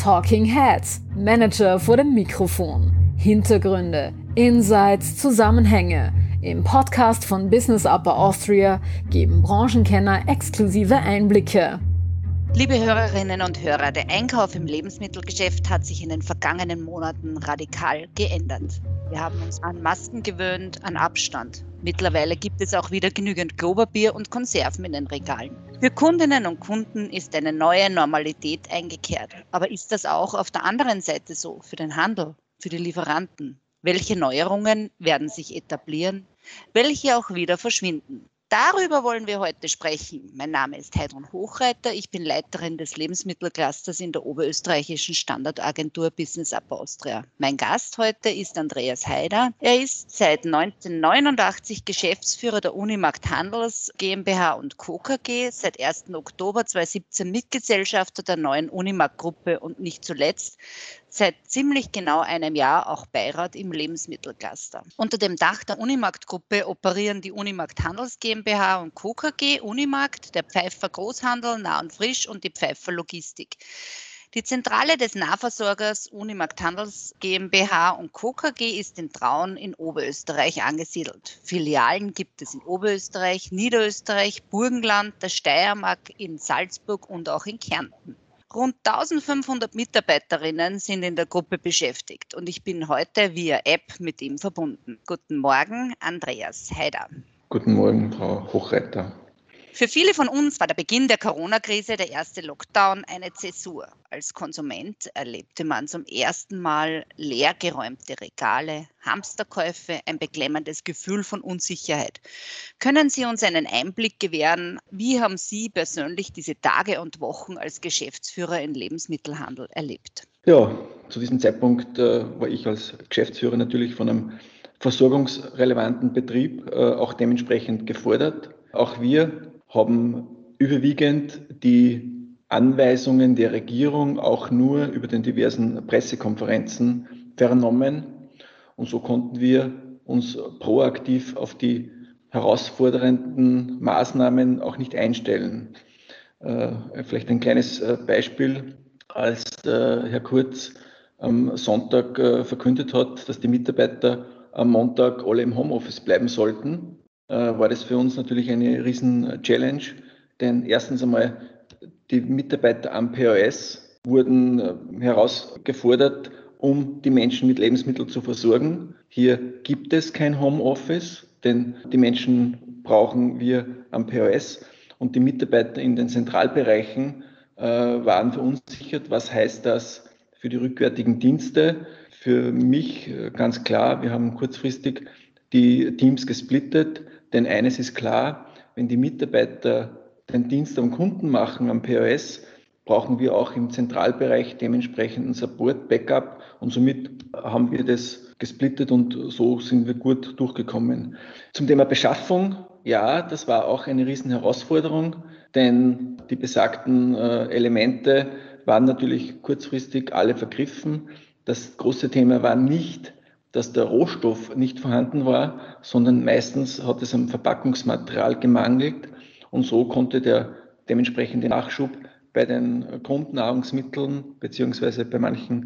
Talking Heads, Manager vor dem Mikrofon. Hintergründe, Insights, Zusammenhänge. Im Podcast von Business Upper Austria geben Branchenkenner exklusive Einblicke. Liebe Hörerinnen und Hörer, der Einkauf im Lebensmittelgeschäft hat sich in den vergangenen Monaten radikal geändert. Wir haben uns an Masken gewöhnt, an Abstand. Mittlerweile gibt es auch wieder genügend Klopapier und Konserven in den Regalen. Für Kundinnen und Kunden ist eine neue Normalität eingekehrt. Aber ist das auch auf der anderen Seite so, für den Handel, für die Lieferanten? Welche Neuerungen werden sich etablieren, welche auch wieder verschwinden? Darüber wollen wir heute sprechen. Mein Name ist Heidrun Hochreiter. Ich bin Leiterin des Lebensmittelclusters in der oberösterreichischen Standortagentur Business Upper Austria. Mein Gast heute ist Andreas Haider. Er ist seit 1989 Geschäftsführer der Unimarkt Handels GmbH und Co. KG, seit 1. Oktober 2017 Mitgesellschafter der neuen Unimarkt-Gruppe und nicht zuletzt seit ziemlich genau einem Jahr auch Beirat im Lebensmittelcluster. Unter dem Dach der Unimarkt-Gruppe operieren die Unimarkt Handels GmbH und Co. KG, Unimarkt, der Pfeiffer Großhandel, Nah und Frisch und die Pfeiffer Logistik. Die Zentrale des Nahversorgers Unimarkt Handels GmbH und Co. KG ist in Traun in Oberösterreich angesiedelt. Filialen gibt es in Oberösterreich, Niederösterreich, Burgenland, der Steiermark, in Salzburg und auch in Kärnten. Rund 1500 Mitarbeiterinnen sind in der Gruppe beschäftigt und ich bin heute via App mit ihm verbunden. Guten Morgen, Andreas Haider. Guten Morgen, Frau Hochreiter. Für viele von uns war der Beginn der Corona-Krise, der erste Lockdown, eine Zäsur. Als Konsument erlebte man zum ersten Mal leergeräumte Regale, Hamsterkäufe, ein beklemmendes Gefühl von Unsicherheit. Können Sie uns einen Einblick gewähren, wie haben Sie persönlich diese Tage und Wochen als Geschäftsführer im Lebensmittelhandel erlebt? Ja, zu diesem Zeitpunkt war ich als Geschäftsführer natürlich von einem versorgungsrelevanten Betrieb auch dementsprechend gefordert. Auch wir haben überwiegend die Anweisungen der Regierung auch nur über den diversen Pressekonferenzen vernommen. Und so konnten wir uns proaktiv auf die herausfordernden Maßnahmen auch nicht einstellen. Vielleicht ein kleines Beispiel, als Herr Kurz am Sonntag verkündet hat, dass die Mitarbeiter am Montag alle im Homeoffice bleiben sollten, war das für uns natürlich eine Riesen-Challenge, denn erstens einmal die Mitarbeiter am POS wurden herausgefordert, um die Menschen mit Lebensmitteln zu versorgen. Hier gibt es kein Homeoffice, denn die Menschen brauchen wir am POS und die Mitarbeiter in den Zentralbereichen waren verunsichert. Was heißt das für die rückwärtigen Dienste? Für mich ganz klar, wir haben kurzfristig die Teams gesplittet, denn eines ist klar, wenn die Mitarbeiter den Dienst am Kunden machen, am POS, brauchen wir auch im Zentralbereich dementsprechenden Support, Backup und somit haben wir das gesplittet und so sind wir gut durchgekommen. Zum Thema Beschaffung, ja, das war auch eine riesen Herausforderung, denn die besagten Elemente waren natürlich kurzfristig alle vergriffen. Das große Thema war nicht, dass der Rohstoff nicht vorhanden war, sondern meistens hat es am Verpackungsmaterial gemangelt und so konnte der dementsprechende Nachschub bei den Grundnahrungsmitteln beziehungsweise bei manchen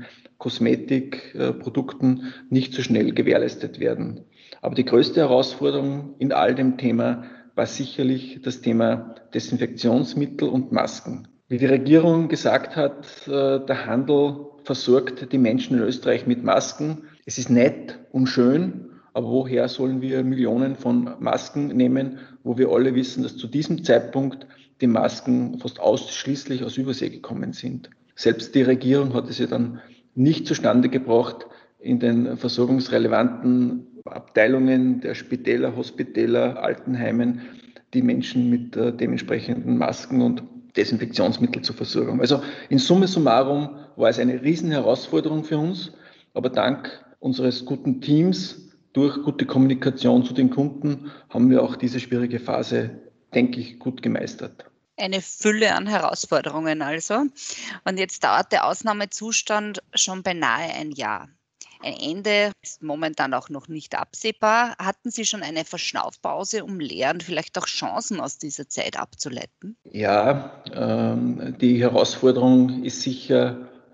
Kosmetikprodukten nicht so schnell gewährleistet werden. Aber die größte Herausforderung in all dem Thema war sicherlich das Thema Desinfektionsmittel und Masken. Wie die Regierung gesagt hat, der Handel versorgt die Menschen in Österreich mit Masken. Es ist nett und schön, aber woher sollen wir Millionen von Masken nehmen, wo wir alle wissen, dass zu diesem Zeitpunkt die Masken fast ausschließlich aus Übersee gekommen sind. Selbst die Regierung hat es ja dann nicht zustande gebracht, in den versorgungsrelevanten Abteilungen der Spitäler, Hospitäler, Altenheimen die Menschen mit dementsprechenden Masken und Desinfektionsmittel zur Versorgung. Also in Summa summarum war es eine riesen Herausforderung für uns, aber dank unseres guten Teams, durch gute Kommunikation zu den Kunden, haben wir auch diese schwierige Phase, denke ich, gut gemeistert. Eine Fülle an Herausforderungen also. Und jetzt dauert der Ausnahmezustand schon beinahe ein Jahr. Ein Ende ist momentan auch noch nicht absehbar. Hatten Sie schon eine Verschnaufpause, um Lehren, vielleicht auch Chancen aus dieser Zeit abzuleiten? Ja, die Herausforderung ist sicher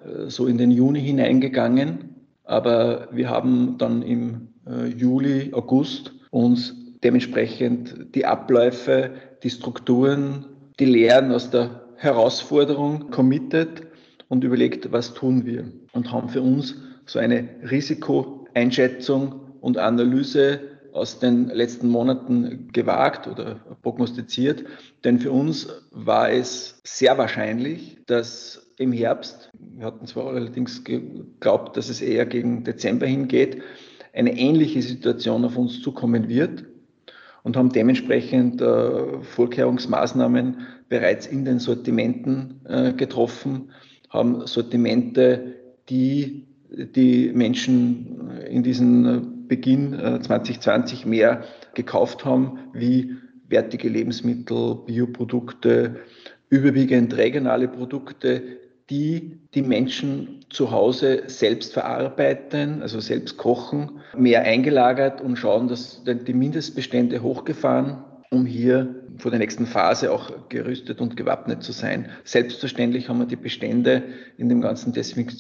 so in den Juni hineingegangen, aber wir haben dann im Juli, August uns dementsprechend die Abläufe, die Strukturen, die Lehren aus der Herausforderung committed und überlegt, was tun wir, und haben für uns so eine Risikoeinschätzung und Analyse aus den letzten Monaten gewagt oder prognostiziert. Denn für uns war es sehr wahrscheinlich, dass im Herbst, wir hatten zwar allerdings geglaubt, dass es eher gegen Dezember hingeht, eine ähnliche Situation auf uns zukommen wird, und haben dementsprechend Vorkehrungsmaßnahmen bereits in den Sortimenten getroffen, haben Sortimente, die die Menschen in diesem Beginn 2020 mehr gekauft haben, wie wertige Lebensmittel, Bioprodukte, überwiegend regionale Produkte, die die Menschen zu Hause selbst verarbeiten, also selbst kochen, mehr eingelagert und schauen, dass die Mindestbestände hochgefahren, um hier vor der nächsten Phase auch gerüstet und gewappnet zu sein. Selbstverständlich haben wir die Bestände in dem ganzen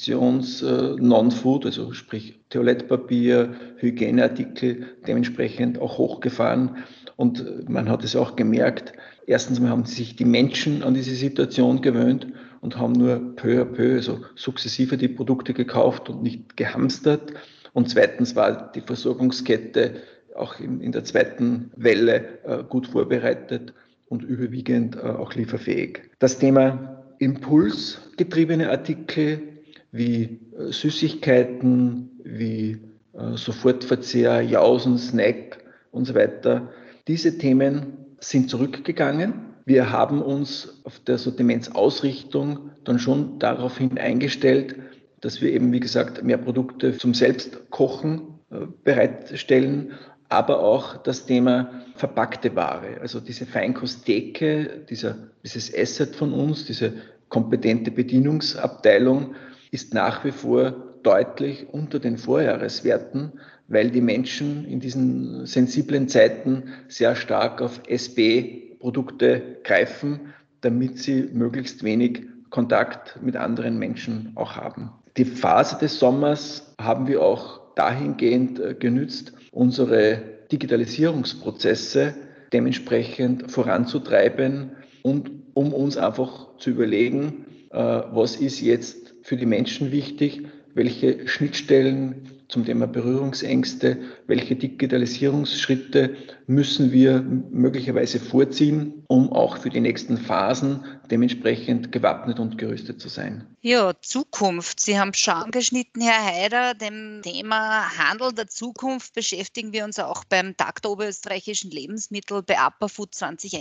Non-Food, also sprich Toilettpapier, Hygieneartikel, dementsprechend auch hochgefahren. Und man hat es auch gemerkt, erstens mal haben sich die Menschen an diese Situation gewöhnt und haben nur peu à peu, also sukzessive die Produkte gekauft und nicht gehamstert. Und zweitens war die Versorgungskette auch in der zweiten Welle gut vorbereitet und überwiegend auch lieferfähig. Das Thema impulsgetriebene Artikel wie Süßigkeiten, wie Sofortverzehr, Jausen, Snack und so weiter, diese Themen sind zurückgegangen. Wir haben uns auf der Sortimentsausrichtung dann schon daraufhin eingestellt, dass wir eben, wie gesagt, mehr Produkte zum Selbstkochen bereitstellen, aber auch das Thema verpackte Ware, also diese Feinkosttheke, dieses Asset von uns, diese kompetente Bedienungsabteilung ist nach wie vor deutlich unter den Vorjahreswerten, weil die Menschen in diesen sensiblen Zeiten sehr stark auf SB-Produkte greifen, damit sie möglichst wenig Kontakt mit anderen Menschen auch haben. Die Phase des Sommers haben wir auch dahingehend genützt, unsere Digitalisierungsprozesse dementsprechend voranzutreiben und um uns einfach zu überlegen, was ist jetzt für die Menschen wichtig, welche Schnittstellen zum Thema Berührungsängste, welche Digitalisierungsschritte müssen wir möglicherweise vorziehen, um auch für die nächsten Phasen dementsprechend gewappnet und gerüstet zu sein. Ja, Zukunft. Sie haben schon angeschnitten, Herr Haider, dem Thema Handel der Zukunft beschäftigen wir uns auch beim Tag der oberösterreichischen Lebensmittel bei Apafood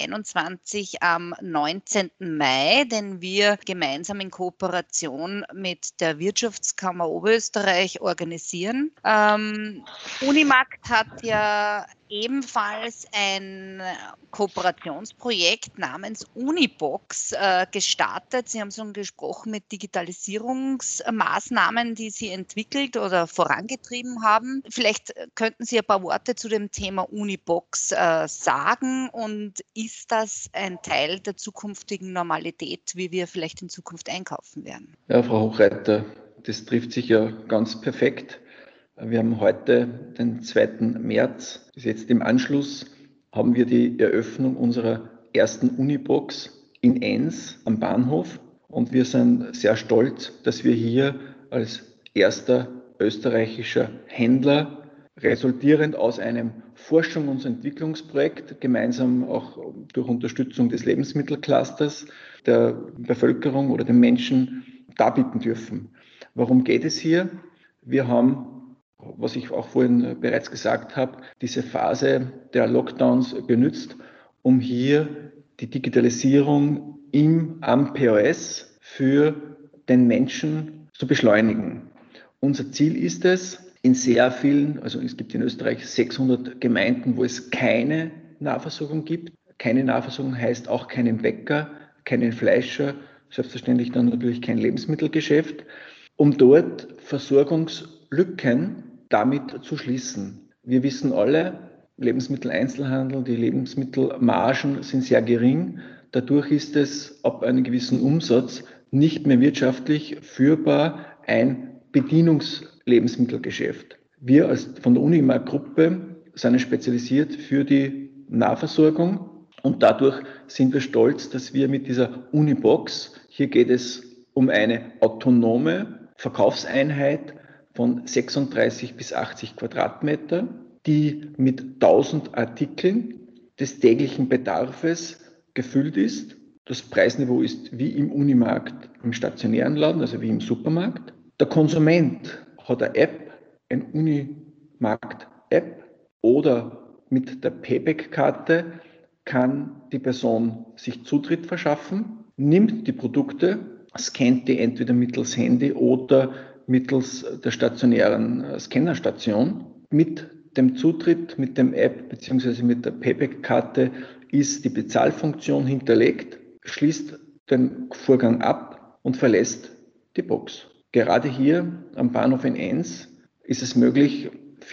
2021 am 19. Mai, den wir gemeinsam in Kooperation mit der Wirtschaftskammer Oberösterreich organisieren. Unimarkt hat ja ebenfalls ein Kooperationsprojekt namens Unibox gestartet. Sie haben schon gesprochen mit Digitalisierungsmaßnahmen, die Sie entwickelt oder vorangetrieben haben. Vielleicht könnten Sie ein paar Worte zu dem Thema Unibox sagen, und ist das ein Teil der zukünftigen Normalität, wie wir vielleicht in Zukunft einkaufen werden? Ja, Frau Hochreiter, das trifft sich ja ganz perfekt. Wir haben heute den 2. März. Bis jetzt im Anschluss haben wir die Eröffnung unserer ersten Unibox in Enns am Bahnhof. Und wir sind sehr stolz, dass wir hier als erster österreichischer Händler, resultierend aus einem Forschung- und Entwicklungsprojekt, gemeinsam auch durch Unterstützung des Lebensmittelclusters, der Bevölkerung oder den Menschen darbieten dürfen. Warum geht es hier? Wir haben, was ich auch vorhin bereits gesagt habe, diese Phase der Lockdowns genützt, um hier die Digitalisierung am POS für den Menschen zu beschleunigen. Unser Ziel ist es, in sehr vielen, also es gibt in Österreich 600 Gemeinden, wo es keine Nahversorgung gibt. Keine Nahversorgung heißt auch keinen Bäcker, keinen Fleischer, selbstverständlich dann natürlich kein Lebensmittelgeschäft, um dort Versorgungslücken damit zu schließen. Wir wissen alle, Lebensmitteleinzelhandel, die Lebensmittelmargen sind sehr gering. Dadurch ist es ab einem gewissen Umsatz nicht mehr wirtschaftlich führbar ein Bedienungslebensmittelgeschäft. Wir von der Unimark-Gruppe sind spezialisiert für die Nahversorgung und dadurch sind wir stolz, dass wir mit dieser Unibox, hier geht es um eine autonome Verkaufseinheit von 36 bis 80 Quadratmeter, die mit 1000 Artikeln des täglichen Bedarfes gefüllt ist. Das Preisniveau ist wie im Unimarkt, im stationären Laden, also wie im Supermarkt. Der Konsument hat eine App, eine Unimarkt-App oder mit der Payback-Karte kann die Person sich Zutritt verschaffen, nimmt die Produkte, scannt die entweder mittels Handy oder mittels der stationären Scannerstation. Mit dem Zutritt, mit dem App bzw. mit der Payback-Karte ist die Bezahlfunktion hinterlegt, schließt den Vorgang ab und verlässt die Box. Gerade hier am Bahnhof in Enns ist es möglich,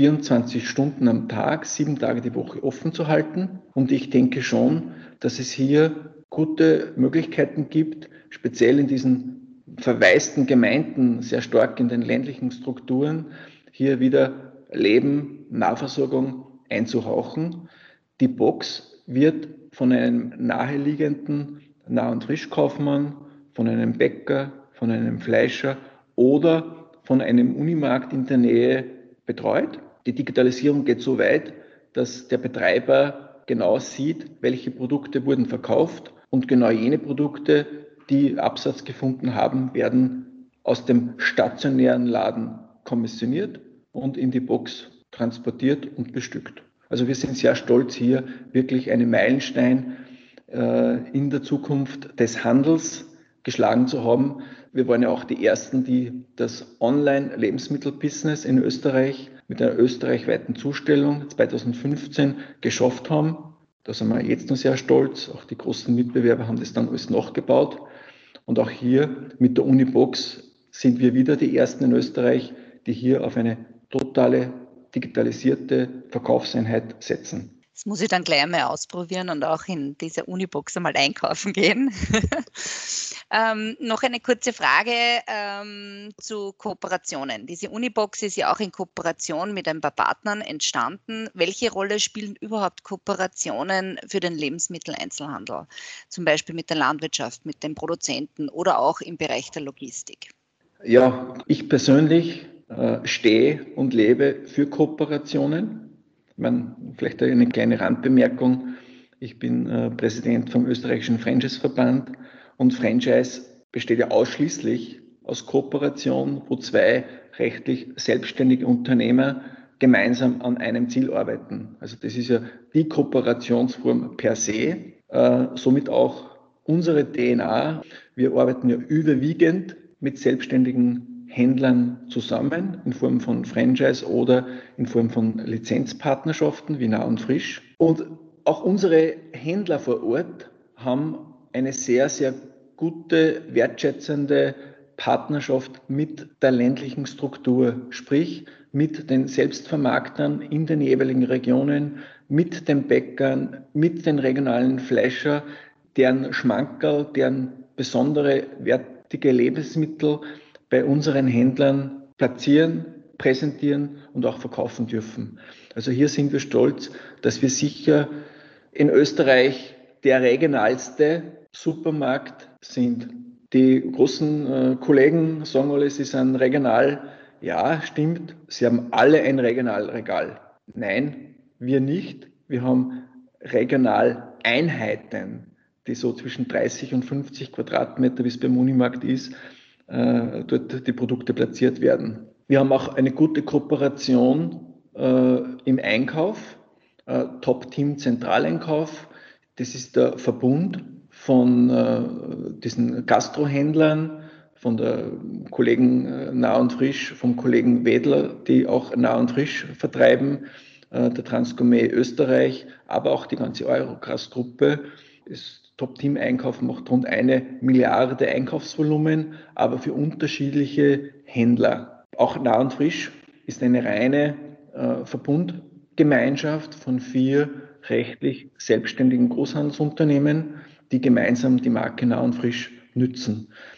24 Stunden am Tag, 7 Tage die Woche offen zu halten. Und ich denke schon, dass es hier gute Möglichkeiten gibt, speziell in diesen verwaisten Gemeinden, sehr stark in den ländlichen Strukturen, hier wieder Leben, Nahversorgung einzuhauchen. Die Box wird von einem naheliegenden Nah- und Frischkaufmann, von einem Bäcker, von einem Fleischer oder von einem Unimarkt in der Nähe betreut. Die Digitalisierung geht so weit, dass der Betreiber genau sieht, welche Produkte wurden verkauft und genau jene Produkte, die Absatz gefunden haben, werden aus dem stationären Laden kommissioniert und in die Box transportiert und bestückt. Also wir sind sehr stolz, hier wirklich einen Meilenstein in der Zukunft des Handels geschlagen zu haben. Wir waren ja auch die Ersten, die das Online-Lebensmittel-Business in Österreich mit einer österreichweiten Zustellung 2015 geschafft haben. Da sind wir jetzt noch sehr stolz. Auch die großen Mitbewerber haben das dann alles nachgebaut. Und auch hier mit der Unibox sind wir wieder die Ersten in Österreich, die hier auf eine totale digitalisierte Verkaufseinheit setzen. Das muss ich dann gleich einmal ausprobieren und auch in dieser Unibox einmal einkaufen gehen. Noch eine kurze Frage zu Kooperationen. Diese Unibox ist ja auch in Kooperation mit ein paar Partnern entstanden. Welche Rolle spielen überhaupt Kooperationen für den Lebensmitteleinzelhandel? Zum Beispiel mit der Landwirtschaft, mit den Produzenten oder auch im Bereich der Logistik? Ja, ich persönlich stehe und lebe für Kooperationen. Vielleicht eine kleine Randbemerkung. Ich bin Präsident vom österreichischen Franchise-Verband und Franchise besteht ja ausschließlich aus Kooperation, wo zwei rechtlich selbstständige Unternehmer gemeinsam an einem Ziel arbeiten. Also das ist ja die Kooperationsform per se, somit auch unsere DNA. Wir arbeiten ja überwiegend mit selbstständigen Händlern zusammen in Form von Franchise oder in Form von Lizenzpartnerschaften wie Nah und Frisch. Und auch unsere Händler vor Ort haben eine sehr, sehr gute, wertschätzende Partnerschaft mit der ländlichen Struktur, sprich mit den Selbstvermarktern in den jeweiligen Regionen, mit den Bäckern, mit den regionalen Fleischer, deren Schmankerl, deren besondere wertige Lebensmittel bei unseren Händlern platzieren, präsentieren und auch verkaufen dürfen. Also hier sind wir stolz, dass wir sicher in Österreich der regionalste Supermarkt sind. Die großen Kollegen sagen alle, sie sind regional. Ja, stimmt, sie haben alle ein Regionalregal. Nein, wir nicht. Wir haben Regionaleinheiten, die so zwischen 30 und 50 Quadratmeter, wie es beim Unimarkt ist, dort die Produkte platziert werden. Wir haben auch eine gute Kooperation im Einkauf, Top-Team Zentraleinkauf. Das ist der Verbund von diesen Gastrohändlern, von der Kollegen Nah und Frisch, vom Kollegen Wedler, die auch Nah und Frisch vertreiben, der Transgourmet Österreich, aber auch die ganze Eurocrass-Gruppe. Das Top-Team-Einkauf macht rund 1 Milliarde Einkaufsvolumen, aber für unterschiedliche Händler. Auch Nah und Frisch ist eine reine Verbundgemeinschaft von 4 rechtlich selbstständigen Großhandelsunternehmen, die gemeinsam die Marke Nah und Frisch nützen.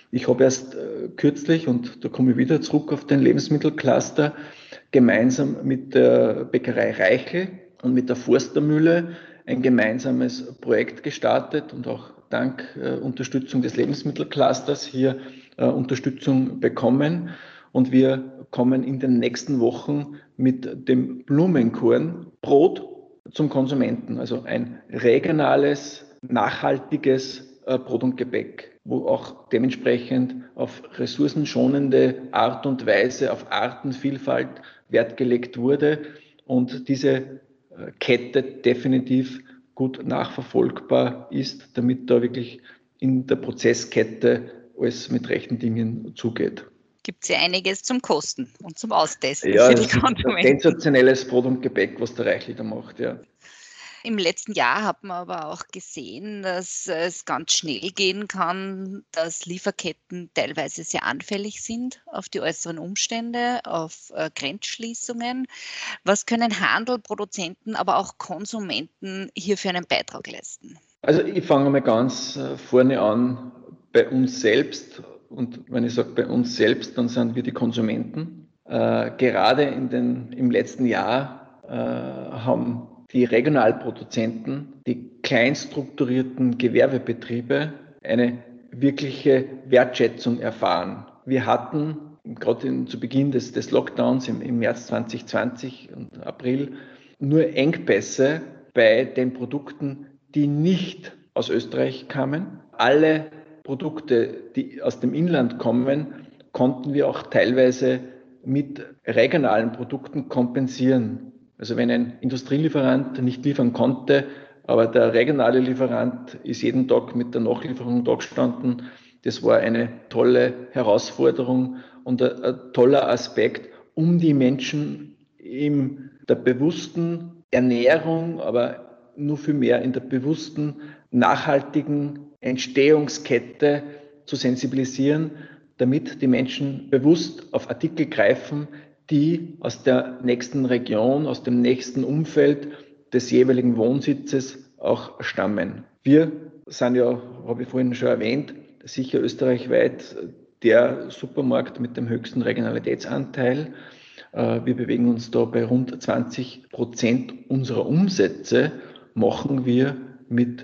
Ich habe erst kürzlich, und da komme ich wieder zurück auf den Lebensmittelcluster, gemeinsam mit der Bäckerei Reichel und mit der Forstermühle ein gemeinsames Projekt gestartet und auch dank Unterstützung des Lebensmittelclusters hier Unterstützung bekommen. Und wir kommen in den nächsten Wochen mit dem Blumenkornbrot zum Konsumenten, also ein regionales, nachhaltiges Brot und Gebäck, wo auch dementsprechend auf ressourcenschonende Art und Weise, auf Artenvielfalt Wert gelegt wurde und diese Kette definitiv gut nachverfolgbar ist, damit da wirklich in der Prozesskette alles mit rechten Dingen zugeht. Gibt es ja einiges zum Kosten und zum Austesten Ja, für die es ist ein Konsumenten. sensationelles Brot und Gebäck, was der Reichel da macht, ja. Im letzten Jahr hat man aber auch gesehen, dass es ganz schnell gehen kann, dass Lieferketten teilweise sehr anfällig sind auf die äußeren Umstände, auf Grenzschließungen. Was können Handel, Produzenten, aber auch Konsumenten hier für einen Beitrag leisten? Also ich fange mal ganz vorne an bei uns selbst. Und wenn ich sage bei uns selbst, dann sind wir die Konsumenten. Gerade im letzten Jahr haben die Regionalproduzenten, die kleinstrukturierten Gewerbebetriebe eine wirkliche Wertschätzung erfahren. Wir hatten gerade zu Beginn des Lockdowns im März 2020 und April nur Engpässe bei den Produkten, die nicht aus Österreich kamen. Alle Produkte, die aus dem Inland kommen, konnten wir auch teilweise mit regionalen Produkten kompensieren. Also wenn ein Industrielieferant nicht liefern konnte, aber der regionale Lieferant ist jeden Tag mit der Nachlieferung da gestanden. Das war eine tolle Herausforderung und ein toller Aspekt, um die Menschen in der bewussten Ernährung, aber nur viel mehr in der bewussten, nachhaltigen Entstehungskette zu sensibilisieren, damit die Menschen bewusst auf Artikel greifen, die aus der nächsten Region, aus dem nächsten Umfeld des jeweiligen Wohnsitzes auch stammen. Wir sind ja, habe ich vorhin schon erwähnt, sicher österreichweit der Supermarkt mit dem höchsten Regionalitätsanteil. Wir bewegen uns da bei rund 20% unserer Umsätze, machen wir mit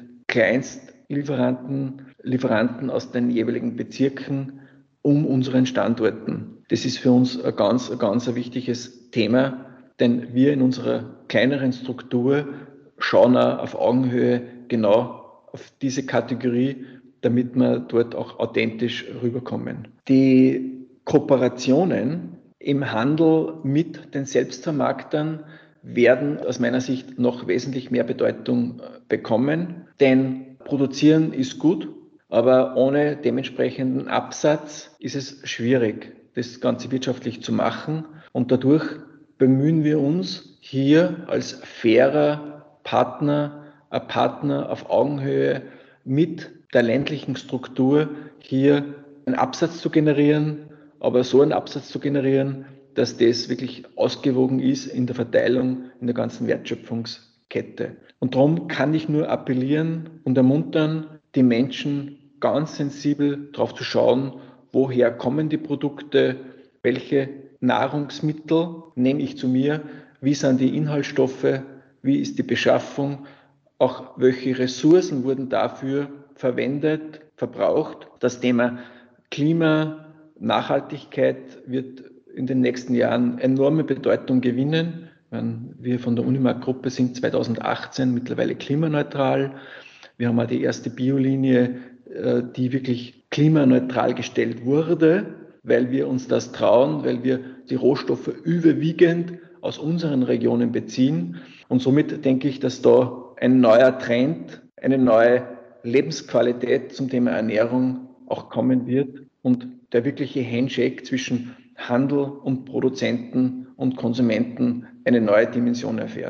Lieferanten aus den jeweiligen Bezirken um unseren Standorten. Das ist für uns ein ganz wichtiges Thema, denn wir in unserer kleineren Struktur schauen auch auf Augenhöhe genau auf diese Kategorie, damit wir dort auch authentisch rüberkommen. Die Kooperationen im Handel mit den Selbstvermarktern werden aus meiner Sicht noch wesentlich mehr Bedeutung bekommen, denn produzieren ist gut, aber ohne dementsprechenden Absatz ist es schwierig, das Ganze wirtschaftlich zu machen. Und dadurch bemühen wir uns hier als fairer Partner, ein Partner auf Augenhöhe mit der ländlichen Struktur hier einen Absatz zu generieren, aber so einen Absatz zu generieren, dass das wirklich ausgewogen ist in der Verteilung in der ganzen Wertschöpfungskette. Und darum kann ich nur appellieren und ermuntern, die Menschen ganz sensibel darauf zu schauen, woher kommen die Produkte, welche Nahrungsmittel nehme ich zu mir, wie sind die Inhaltsstoffe, wie ist die Beschaffung, auch welche Ressourcen wurden dafür verwendet, verbraucht. Das Thema Klima, Nachhaltigkeit wird in den nächsten Jahren enorme Bedeutung gewinnen. Wir von der Unimark-Gruppe sind 2018 mittlerweile klimaneutral. Wir haben auch die erste Biolinie, die wirklich klimaneutral gestellt wurde, weil wir uns das trauen, weil wir die Rohstoffe überwiegend aus unseren Regionen beziehen. Und somit denke ich, dass da ein neuer Trend, eine neue Lebensqualität zum Thema Ernährung auch kommen wird und der wirkliche Handshake zwischen Handel und Produzenten und Konsumenten eine neue Dimension erfährt.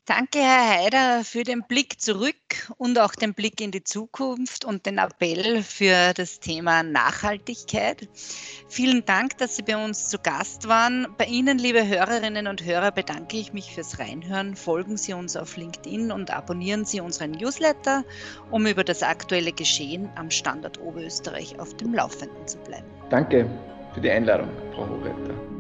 Danke, Herr Haider, für den Blick zurück und auch den Blick in die Zukunft und den Appell für das Thema Nachhaltigkeit. Vielen Dank, dass Sie bei uns zu Gast waren. Bei Ihnen, liebe Hörerinnen und Hörer, bedanke ich mich fürs Reinhören. Folgen Sie uns auf LinkedIn und abonnieren Sie unseren Newsletter, um über das aktuelle Geschehen am Standort Oberösterreich auf dem Laufenden zu bleiben. Danke für die Einladung, Frau Hochreiter.